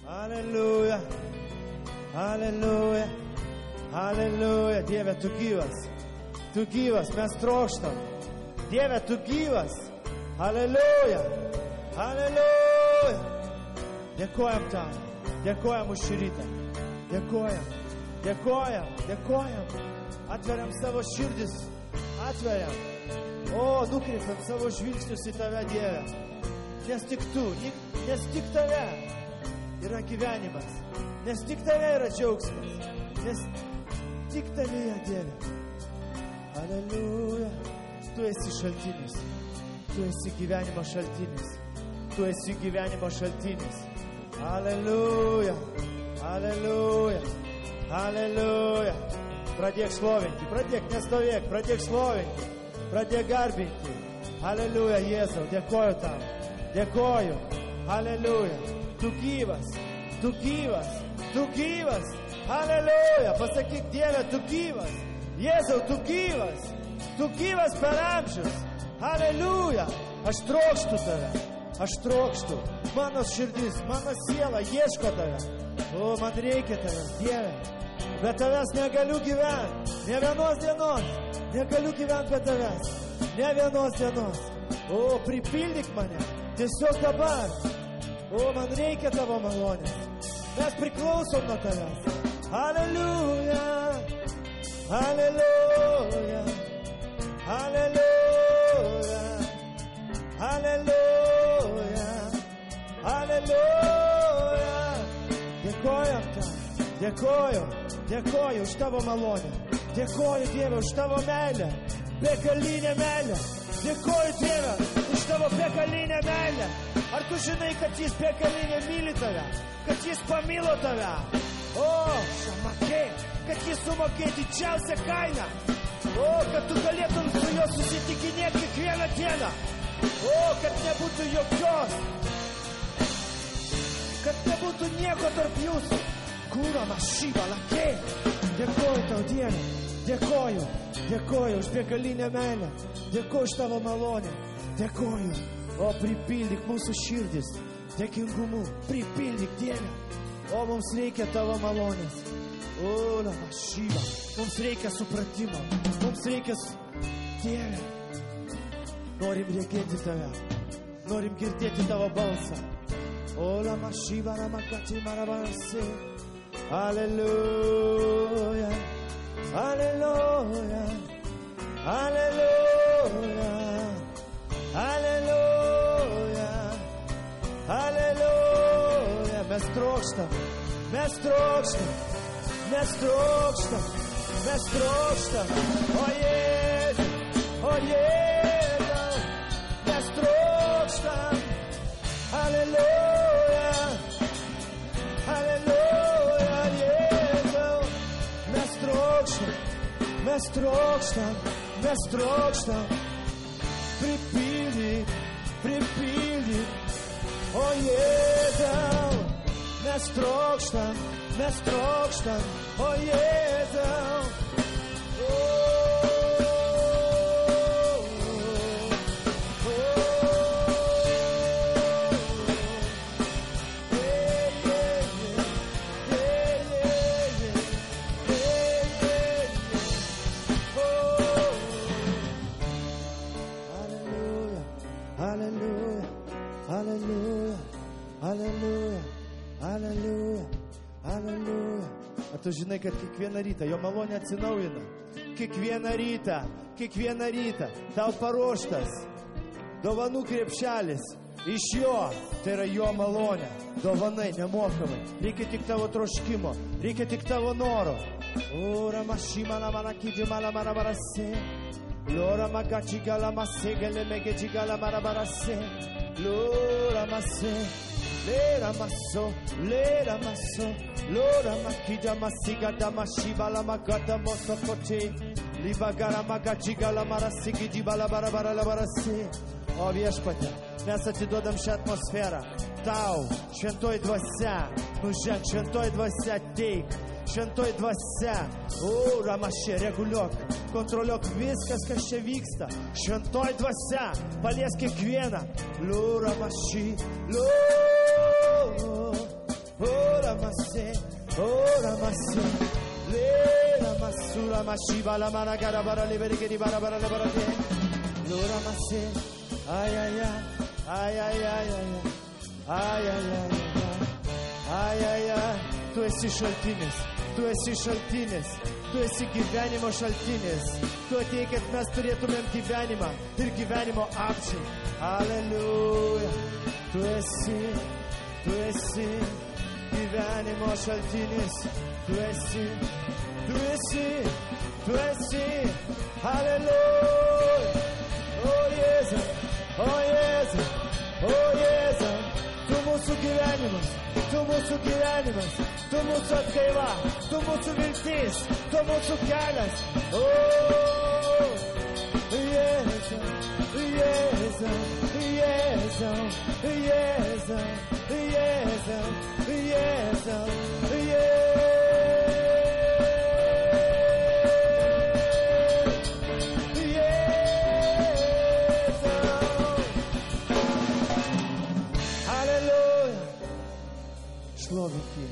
Aleliuja. Aleliuja. Aleliuja. Dieve, tu gyvas. Tu gyvas, mes trokštam. Dieve, tu gyvas. Aleliuja. Aleliuja. Dėkojam tau. Dėkojam už šį rytą. Dėkojam. Dėkojam. Dėkojam. Atveriam savo širdis. Atveriam. O, nukreipiam savo žvilgsnius į tave, Dieve. Nes tik tu, nes tik tave yra gyvenimas. Nes tik tave yra džiaugsmas. Nes tik tavėje, Dieve. Aleliuja. Tu esi šaltinis. Tu esi gyvenimo šaltinis. Tu esi gyvenimo šaltinis. Aleliuja. Aleliuja. Aleliuja. Pradėk šlovinti. Pradėk nestovėk. Pradėk šlovinti. Pradėk garbinti. Aleliuja, Jėzau. Dėkoju tau. Dėkoju. Aleliuja. Tu gyvas. Tu gyvas. Tu gyvas. Aleliuja. Pasakyk, Dieve, tu gyvas. Jėzau, tu gyvas. Tu gyvas per amžius. Aleliuja. Aš trokštu tave. Aš trokštu. Mano širdis, mano siela ieško tave. O, man reikia tavęs, Dieve. Be tavęs negaliu gyventi. Ne vienos dienos. Negaliu gyventi be tavęs. Ne vienos dienos. O, pripildyk mane. Tiesiog dabar. O, man reikia tavo malonės. Mes priklausom nuo tavęs. Aleliuja. Aleliuja. Aleliuja. Aleliuja. Aleliuja. Dėkojam tau. Dėkoju. Dėkoju už tavo malonę. Dėkoju, Dieve, už tavo meilę. Begalinę meilę. Dėkoju, Dieve, už tavo begalinę meilę. Ar tu žinai, kad jis begalinė myli tave? Kad jis pamilo tave? O, šamakė, kad jis sumokė didžiausią kainą. O, kad tu galėtum su juo susitikinėti kiekvieną dieną. O, kad nebūtų jokios. Kad nebūtų nieko tarp jūsų. Kūro mašyba lakė. Dėkoju tau, Dieve. Dėkoju. Dėkoju už begalinę meilę. Dėkoju už tavo malonę. Dėkoju. O, pripildyk mūsų širdis. Dėkingumu. Pripildyk, Dieve. O, mums reikia tavo malonės. O, la mašyba. Mums reikia supratimo. Mums reikia... Dieve. Norim regėti tave. Norim girdėti tavo balsą. O, la mašyba, la makati, marabarasi. Aleliuja. Aleliuja. Aleliuja. Aleliuja. Aleliuja. Mes trokštam. Mes trokštam. Mes trokštam. Mes trokštam. O Jėzau. O Jėzau. Mes trokštam. Aleliuja. Aleliuja. Jėzau. Mes trokštam. Mes trokštam. Mes trokštam. Pripildyk. Pripildyk. O Jėzau. Mes trokštam. Mes trokštam. O Jėzau. Tu žinai, kad kiekvieną rytą jo malonė atsinaujina. Kiekvieną rytą tau paruoštas dovanų krepšelis iš jo. Tai yra jo malonė. Dovanai nemokamai. Reikia tik tavo troškimo. Reikia tik tavo noro. Ora mashima la marakidi mala marabarase. Lora magachiga la masegele megechiga la marabarase. Lora mase. Lera maso. Lera maso. Lora makida masiga da mashiba la magata mosokote. Libagara magachiga la marasigi di balabara la barase. O viešpatie, mes atiduodam šią atmosferą. Tau, šventoji dvasia, nuženg, šventoji dvasia teik, šventoji dvasia. O, ramašė, reguliuok, kontroliuok viskas, kas čia vyksta. Šventoji dvasia, palies kiekvieną. Liu, ramašį, liu, Ora massi, lera massura masciva la managara bara liberi che di bara bara le bara te. L'ora massi, ai ai ai, ai ai ai ai, ai ai ai ai, ai ai ai. Tu esi šaltinis, tu esi šaltinis, tu esi gyvenimo šaltinis. Tu atėjai, kad mes turėtumėm gyvenimą ir gyvenimo apčiai. Aleliuja, tu esi gyvenimo šaltinis, tu esi, Aleliuja, o Jėzau, o Jėzau, o Jėzau, tu mūsų gyvenimas, tu mūsų gyvenimas, tu mūsų atgaiva, tu mūsų viltis, tu mūsų kelias, o Jėzau, Jėzau, Jėzau, Jėzau, Jėzau, Jėzau, šlovink jį.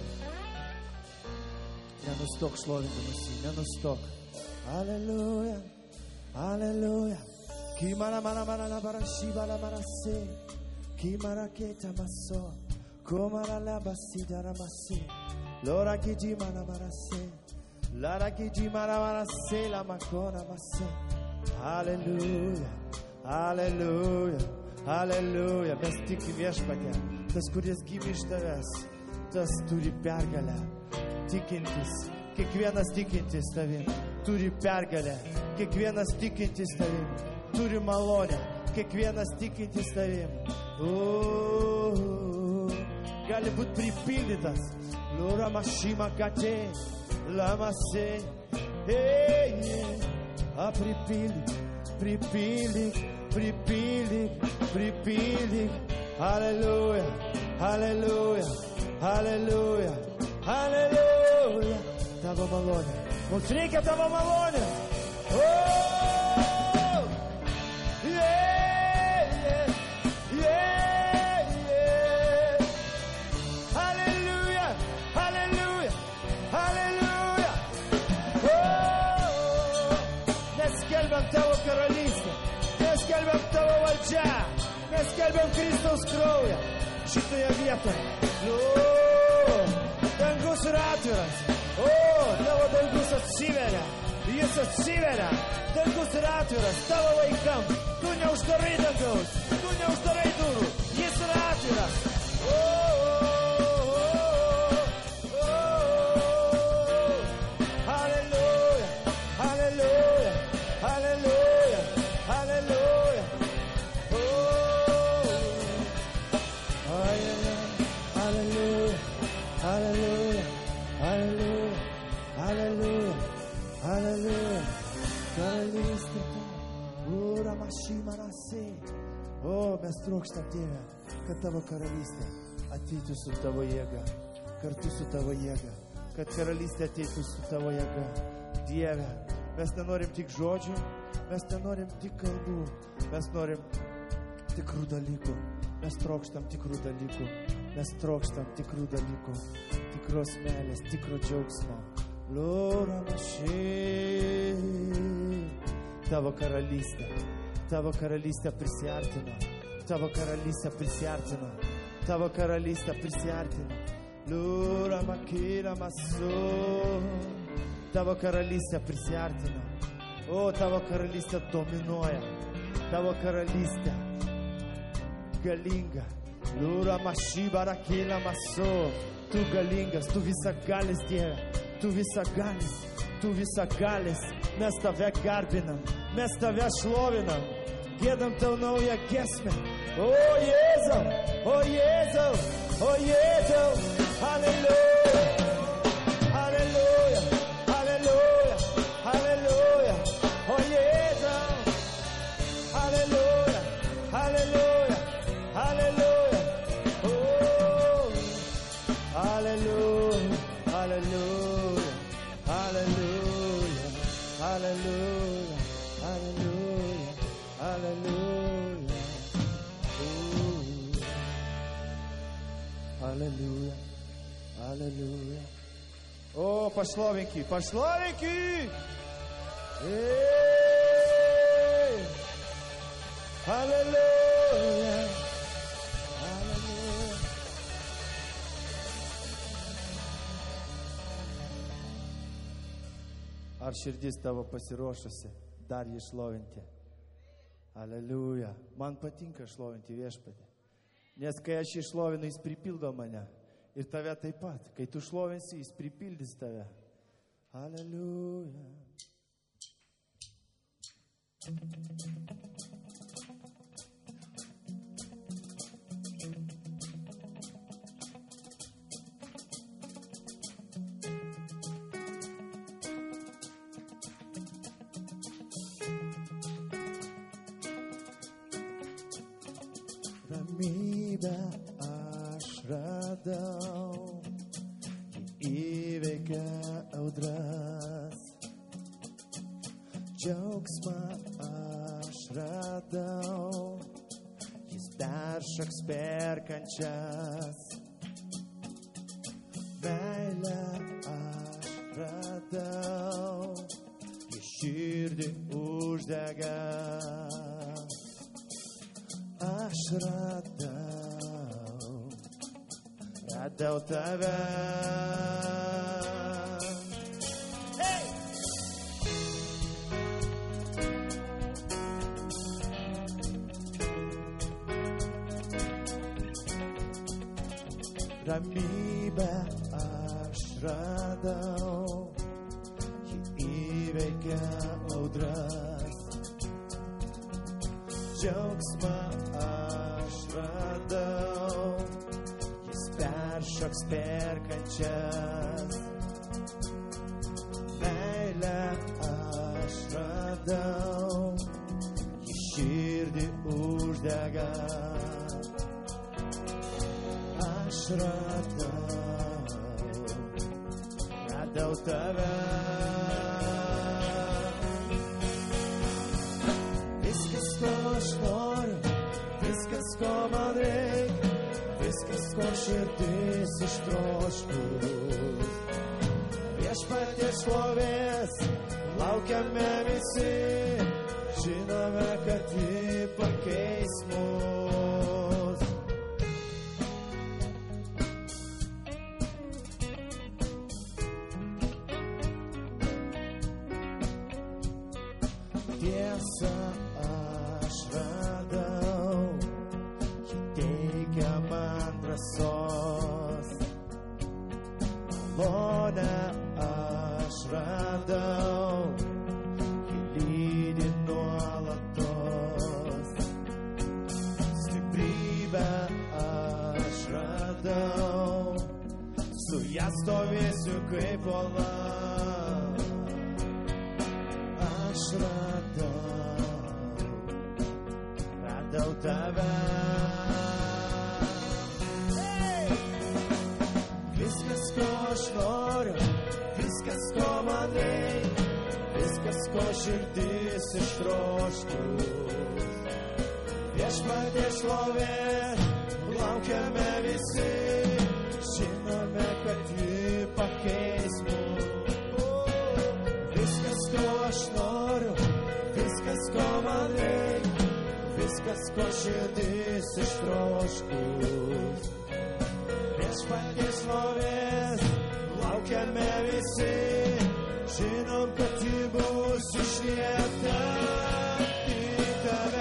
Nenustok šlovindamas jį, nenustok. Aleliuja, aleliuja. Kimara mana mana la barashiba la marase. Kimara keta maso. Komara la basida ramase. Lora kiji mana marase. Lara kiji mana marase la makona mase. Aleliuja, aleliuja, aleliuja. Mes tikim viešpatę. Tas, kuris gimė iš tavęs, tas turi pergalę. Tikintis, kiekvienas tikintis tavim turi pergalę. Kiekvienas tikintis tavim turi malonę. Kiekvienas tikintis tavim gali būti pripildytas. Lura mašima katė, lamase. Pripildyk, pripildyk, pripildyk, pripildyk. Aleliuja, aleliuja, aleliuja, aleliuja. Tavo malonė, mums reikia tavo malonė. Aleliuja, aleliuja, aleliuja. Mes skelbiam tavo karalystę, mes skelbiam tavo valdžią. Mes skelbiam Kristaus kraują šitoje vietoje. Dangus yra atviras. Tavo dangus atsiveria. Jis atsiveria. Dangus yra atviras tavo vaikam. Tu neuždarai dangaus. Tu neuždarai durų. Jis yra atviras. Halleluja, halleluja, halleluja, halleluja. Hallelujah, hallelujah, hallelujah, hallelujah, hallelujah. Karalystė tu, ura mašima nasi. Mes trokštam, Dieve, kad tavo karalystė ateitų su tavo jėga, kartu su tavo jėga, kad karalystė ateitų su tavo jėga. Dieve, mes nenorim tik žodžių, mes nenorim tik kalbų, mes norim tikrų dalykų, mes trokštam tikrų dalykų. Mes trokštam tikrų dalykų, tikros meilės, tikro džiaugsmo. Lora mašė. Tavo karalystė prisiartino, tavo karalystė prisiartino, tavo karalystė prisiartino. Lora makira masu. Tavo karalystė prisiartino. Tavo karalystė dominuoja, tavo karalystė galinga. Lura mašyba rakila maso. Tu galingas, tu visagalis, Dieve. Tu visagalis. Mes tave garbinam, mes tave šlovinam. Giedam tau naują giesmę. O Jėzau, o Jėzau, o Jėzau. Halleluja, halleluja, halleluja, halleluja. O Jėzau, halleluja, halleluja, halleluja. Hallelujah, hallelujah, hallelujah, hallelujah, hallelujah, hallelujah. Hallelujah, hallelujah, pašlovink jį, pašlovink jį. Halleluja. Halleluja. Ar širdis tavo pasiruošusi dar jį šlovinti? Aleliuja. Man patinka šlovinti viešpatį. Nes kai aš jį šlovinu, jis pripildo mane. Ir tave taip pat. Kai tu šlovinsi, jis pripildys tave. Aleliuja. Ramybę aš radau, ji įveikia audras. Džiaugsmą aš radau, jis peršoks per kančias. Meilę aš radau, jis širdį uždega. Aš radau tave. Hey! Ramybę aš radau, ji įveikia audras. Džiaugsmą aš radau, jis peršoks per kančias. Meilę aš radau, jis širdį uždega. Aš radau tave. Viskas, ko aš noriu, viskas, ko man reikia, viskas, ko širdis ištroškus. Viešpaties šlovės laukiame visi, žinome, kad ji pakeis mus. Tiesa aš radau, ji teikia man drąsos. Malonę aš radau, ji lydi nuolatos. Stiprybę aš radau, su ja stovėsiu kaip uola. Aš radau tave. Hey! Viskas, ko aš noriu, viskas, ko man reikia, viskas, ko širdis ištroškus. Viešpaties šlovės laukiame visi, žinome, kad ji pakeis mus. Viskas, ko aš noriu, viskas, ko man reikia, viskas, ko širdis ištroškus. Viešpaties šlovės laukiame visi, žinom, kad ji bus išlieta į tave.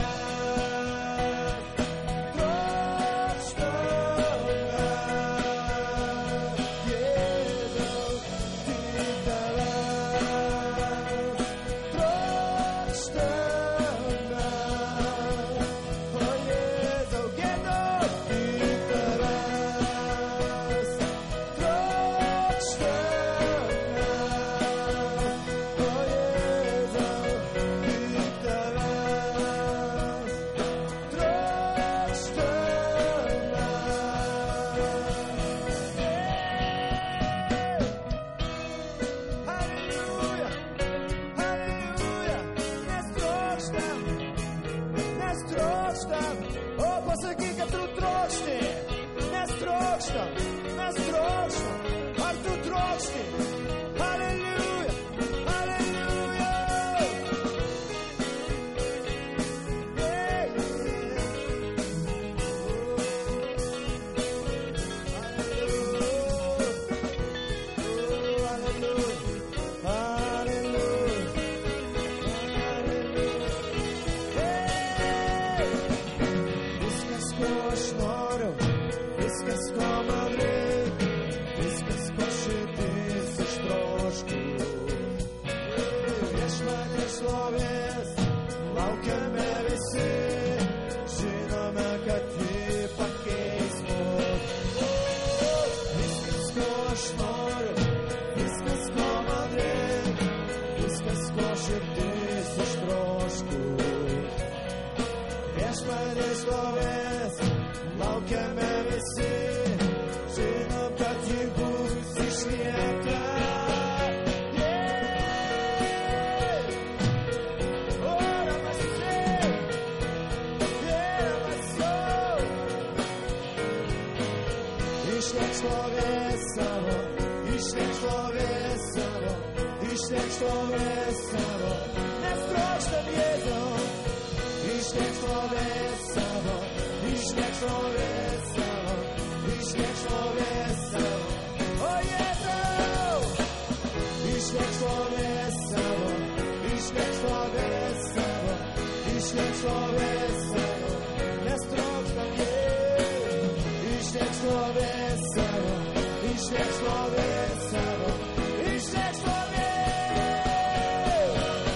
aš noriu, viskas, ko man reikia, viskas, ko širdis ištroškų. Viešpatie šlovės, laukiame visi, žinom, kad ji bus išlieka. Išliek šlovės savo, išliek šlovės savo, išliek šlovės savo, mes trokštam Jėzau. Išliek šlovės savo, išliek šlovės savo, išliek šlovės savo, o Jėzau. Išliek šlovės savo, išliek šlovės savo, išliek šlovės savo, mes trokštam Jėzau. Išliek šlovės savo, išliek šlovės savo, išliek šlovės.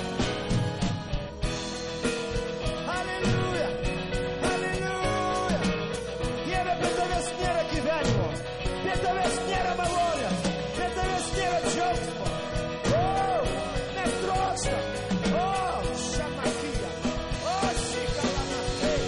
Halleluja, halleluja. Dieve, be tavęs nėra gyvenimo, be tavęs nėra malonės, be tavęs nėra džiaugsmo. O, mes trokštam, o, šamakija, o, šikalamasai.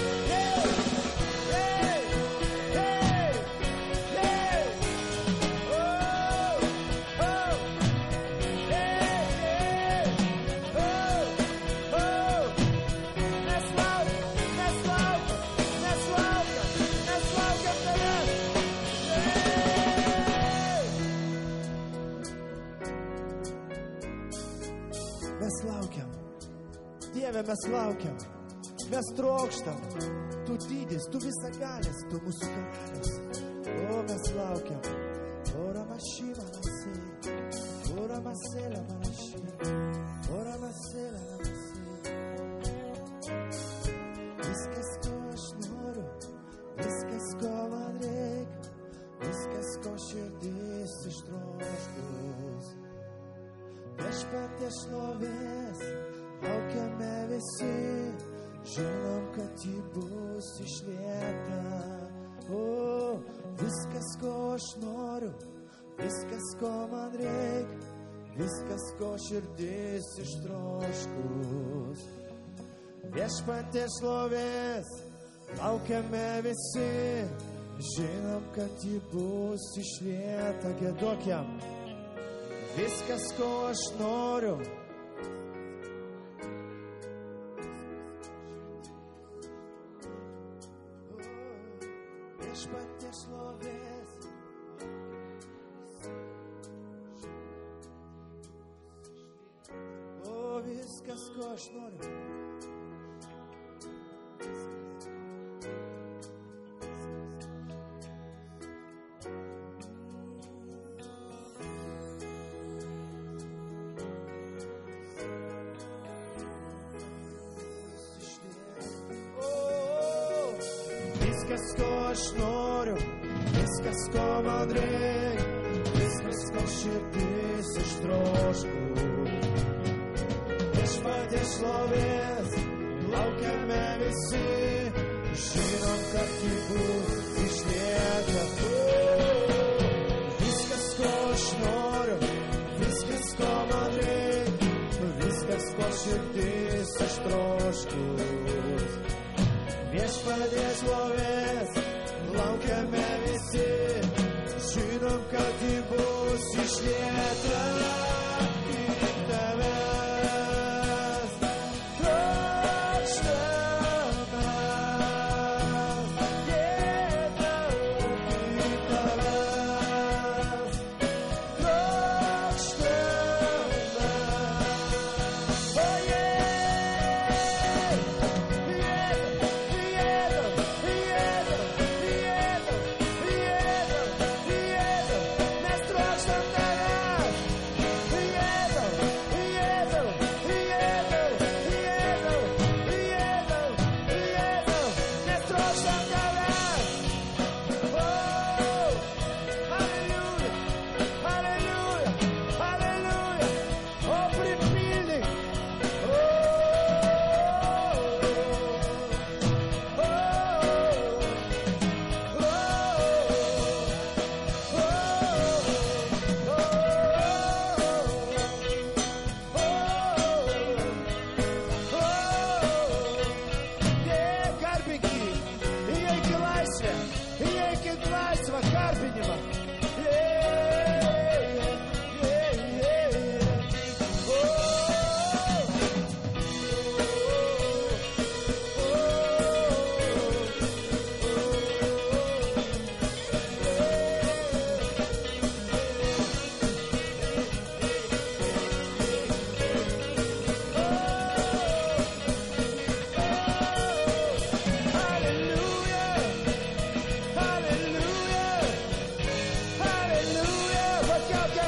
Mes laukiam, Dieve, mes laukiam, mes trokštam, tu didis, tu visagalis, tu mūsų karalius. O, mes laukiam, ora mašyma nasi, ora masela manaši, ora masela nasi. Viskas, ko aš noriu, viskas, ko man reikia, viskas, ko širdis ištroškus. Viešpatie šlovės, laukiame visi, žinom, kad ji bus išlieta. O, viskas, ko aš noriu, viskas, ko man reikia, viskas, ko širdis ištroškus. Viešpatie šlovės, laukiame visi, žinom, kad ji bus išlieta. Giedok jam. Viskas, ko aš noriu. Viešpatie šlovės. O, viskas, ko aš noriu. Viskas, ko aš noriu, viskas, ko man reikia, viskas, ko širdis ištroškų. Viešpatie šlovės, laukiame visi, žinom, kad ji bus išlieta. Viskas, ko aš noriu, viskas, ko man reikia, viskas, ko širdis ištroškų. Viešpatie šlovės, laukiame visi, žinom, kad ji bus išlieta. Tik tavęs trokštame, Jėzau, tik tavęs trokštame. O Jėzau,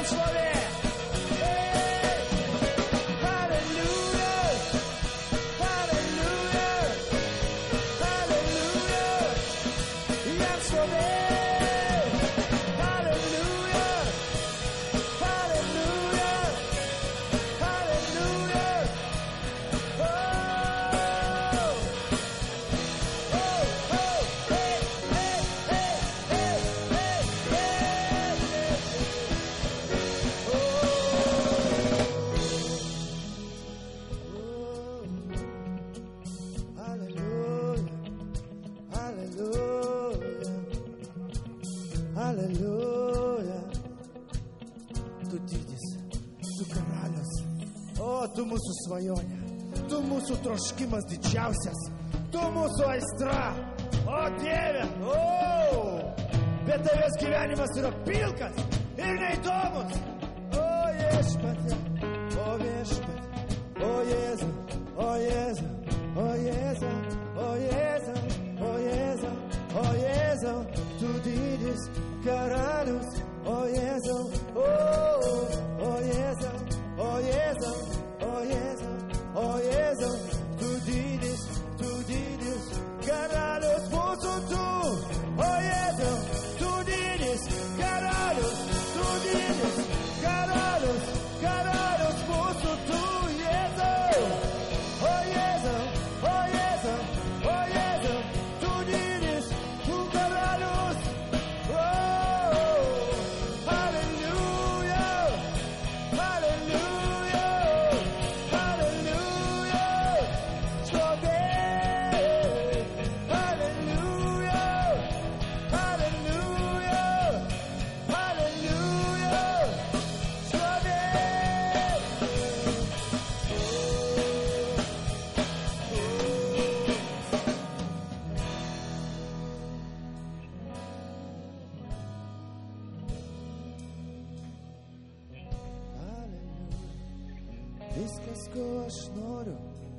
šlovė. Aleliuja. Tu didis, tu karalius. O, tu mūsų svajonė. Tu mūsų troškimas didžiausias. Tu mūsų aistra. O, Dieve. O, bet tavęs gyvenimas yra pilkas ir neįdomus. O, viešpatie. O, viešpatie. O, Jėzau. O, Jėzau. O, Jėzau. O, Jėzau. O, Jėzau. O, Jėzau. Tu didis karalius. O, Jėzau. O, Jėzau. O, Jėzau. O, Jėzau. O, Jėzau. Tu didis karalius mūsų tu. O, Jėzau. Tu didis karalius. Tu didis karalius. Karalius mūsų tu, Jėzau. O, Jėzau. O, Jėzau. O, Jėzau. Tu didis, tu karalius. O, halleluja. Halleluja. Halleluja. Šlovė. Halleluja. Halleluja. Halleluja. Šlovė. Viskas, ko aš noriu.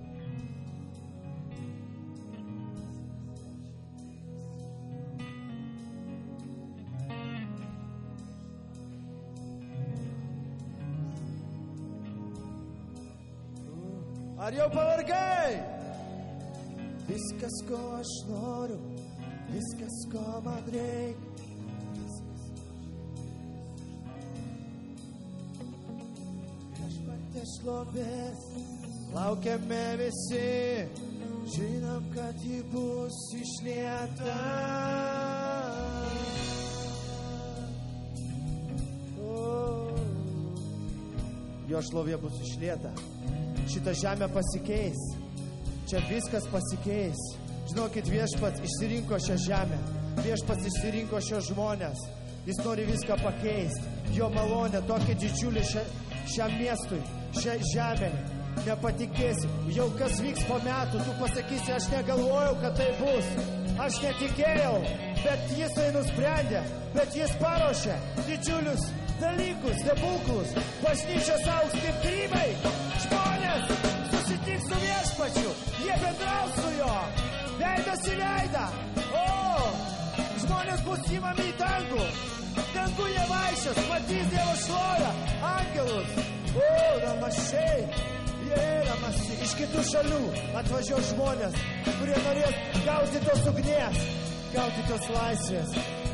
Ar jau pavargai? Viskas, ko aš noriu. Viskas, ko man reikia. Viešpaties šlovės laukiame visi, žinom, kad ji bus išlieta. Jo šlovė bus išlieta. Šita žemė pasikeis. Čia viskas pasikeis. Žinokit, viešpats išsirinko šią žemę. Viešpats išsirinko šios žmonės. Jis nori viską pakeisti. Jo malonė tokia didžiulė šiam miestui, šiai žemė. Nepatikėsi. Jau kas vyks po metų, tu pasakysi, aš negalvojau, kad tai bus. Aš netikėjau, bet jis tai nusprendė. Bet jis paruošė didžiulius dalykus, stebuklus. Bažnyčios augs kaip grybai. Žmonės susitiks su viešpačiu. Jie bendraus su jo. Veidas į veidą. O, žmonės bus įmami į dangų. Dangų jie vaikščios, matys Dievo šlovę, angelus. O, ramašiai. Jėramasi. Iš kitų šalių atvažiuos žmonės, kurie norės gauti tos ugnies, gauti tos laisvės.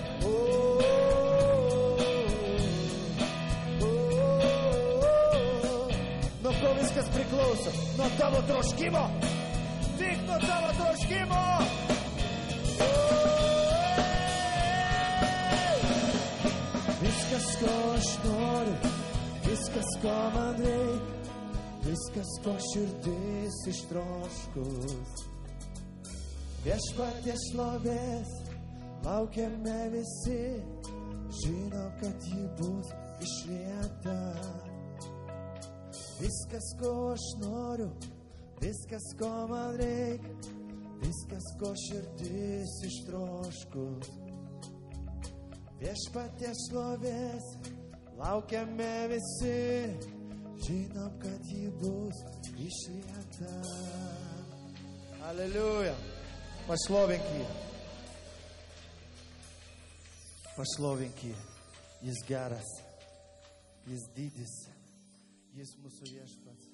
Nuo ko viskas priklauso? Nuo tavo troškimo. Tik nuo tavo troškimo. Viskas, ko aš noriu, viskas, ko man reikia, viskas, ko širdis ištroškus. Viešpaties šlovės laukiame visi, žinom, kad ji bus išlieta. Viskas, ko aš noriu, viskas, ko man reikia, viskas, ko širdis ištroškus. Viešpaties šlovės laukiame visi, žinom, kad ji bus išlieta. Aleliuja. Pašlovink jį. Pašlovink jį. Jis geras. Jis didis, jis mūsų viešpats.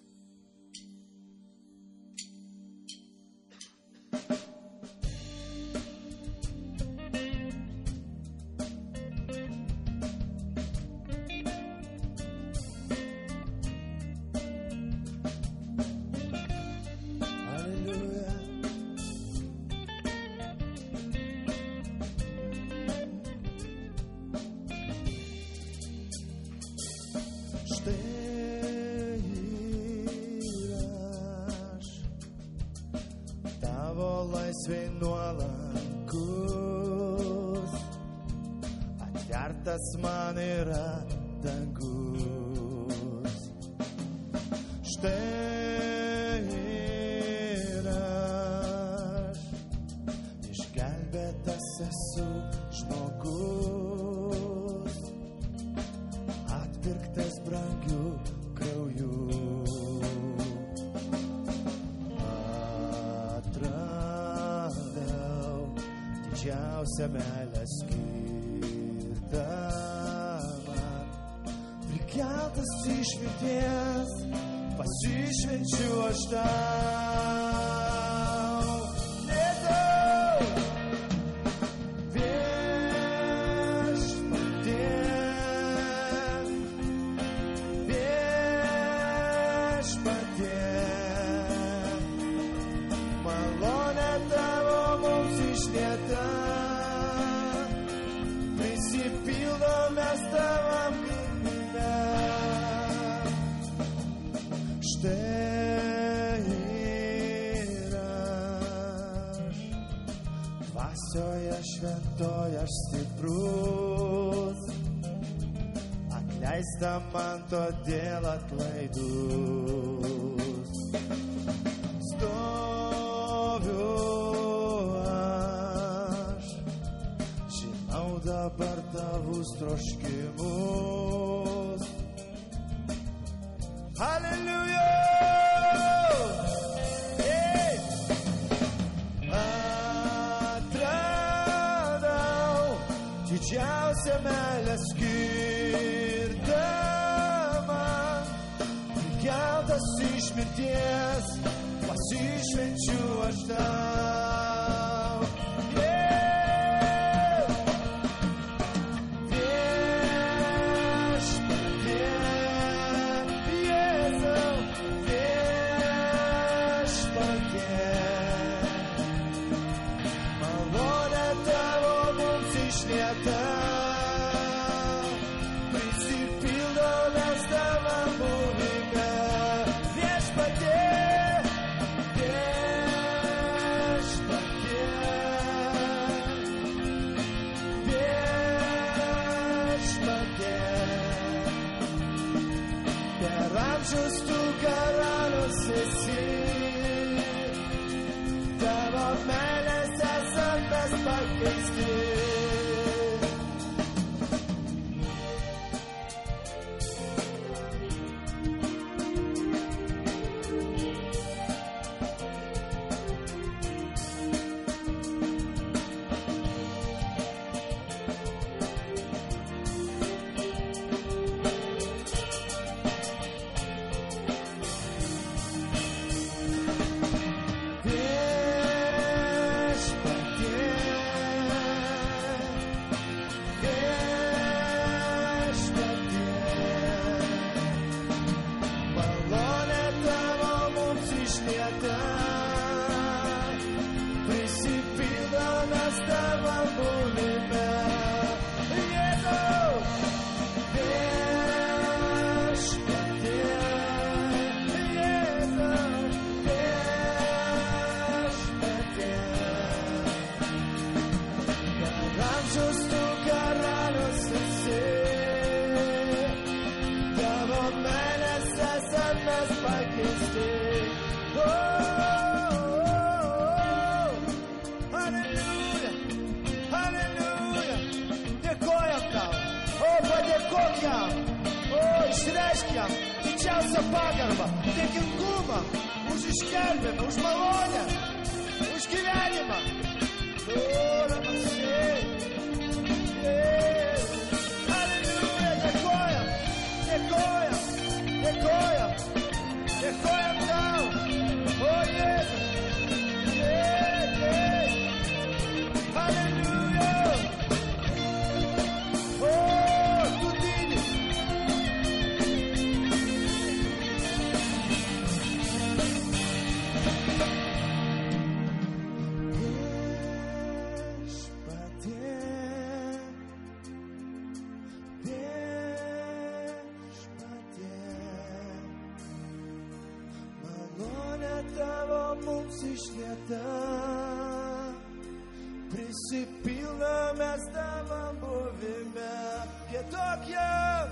Laisvai nuolankus, atvertas man yra dangus. Štai ir aš, išgelbėtas esu žmogus, atpirktas brangiu krauju. Didžiausia meilė skirta man, prikeltas iš mirties, pasišvenčiu aš tau. Jėzau, viešpatie, viešpatie, malonė tavo mums išlieta. Mes tavam gimime. Štai ir aš, dvasioje šventoje aš stiprus, atleista man todėl atlaidus. Stoviu dabar tavus troškimus. Halleluja! Hey! Atradau didžiausią meilę skirtą man, prikeltas iš mirties, pasišvenčiu aš tau. Amžius tu karalius esi, tavo meilės esam mes pakeisti. Išreišk jam didžiausią pagarbą, dėkingumą už išgelbėjimą, už malonę, už gyvenimą. Halleluja, dėkojam Malonė tavo mums išlieta, prisipildo mes tavam buvime. Giedok jam,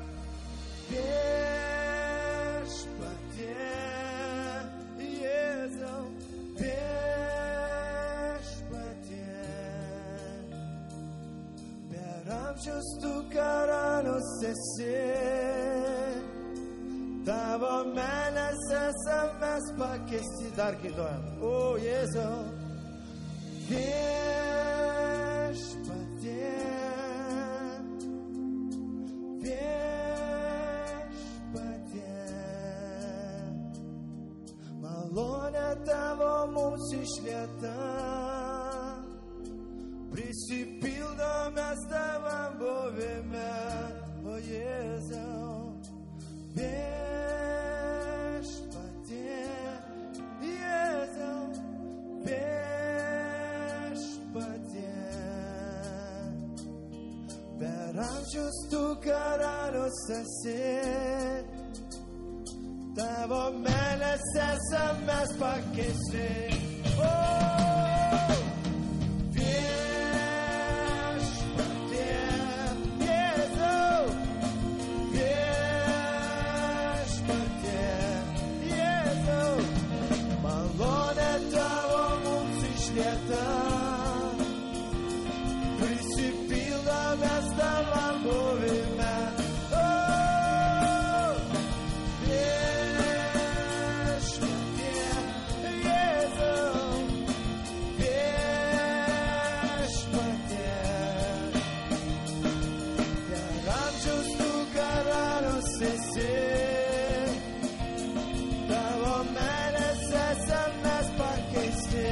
viešpatie, Jėzau, viešpatie. Per amžius tu karalius esi, tavo meilės esam mes pakeisti. Dar kaitojam. O Jėzau, viešpatie, viešpatie. Malonė tavo mums išlieta, prisipildo mes tavam buvime. O Jėzau, viešpatie, Jėzau, viešpatie. Per amžius tu karalius esi, tavo meilės esam mes pakeisti. Prisipildo mes tavam buvime. Viešpatie, Jėzau, viešpatie. Per amžius tu karalius esi, tavo meilės esam mes pakeisti.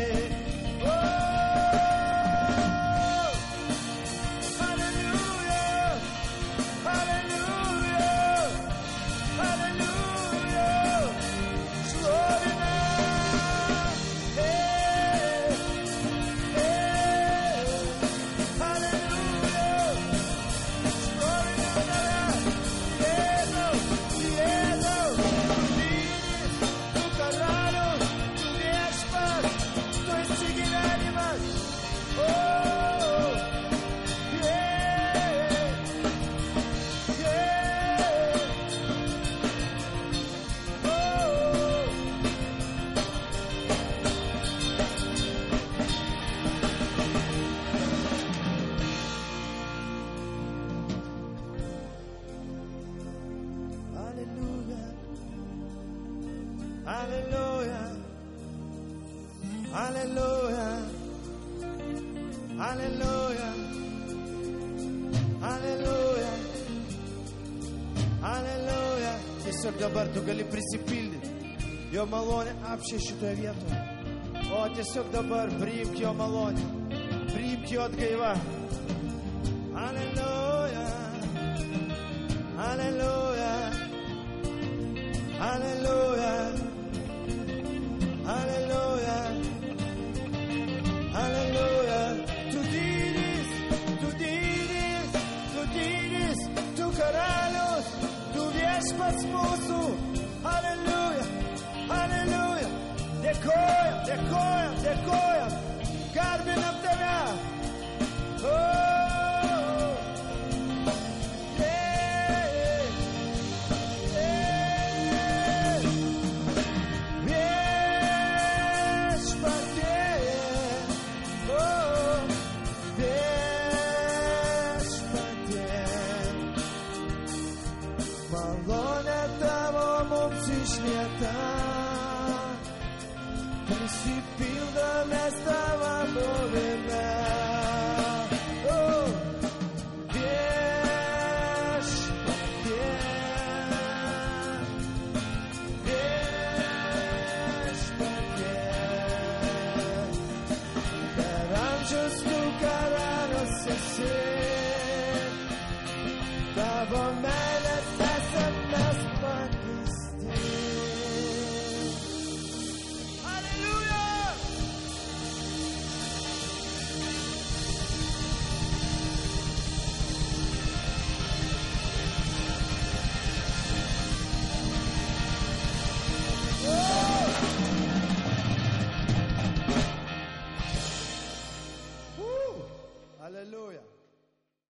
Hallelujah, hallelujah, hallelujah, hallelujah, hallelujah. Tiesiog dabar tu gali prisipildyti. Jo malonė apšė šitoje vietoje. O tiesiog dabar priimk jo malonę, priimk jo atgaivą. Hallelujah, hallelujah, hallelujah. Hallelujah, hallelujah. Tu didis, tu karalius, tu viešpats mūsų. Hallelujah, hallelujah. Dėkojam, dėkojam, dėkojam. Garbinam tave. Malonė tavo mums išlieta, prisipildo mes tavam buvime. Viešpatie, viešpatie. Per amžius tu karalius esi, tavo meilės esam mes pakeisti. Hallelujah! Oh! Aleliuja.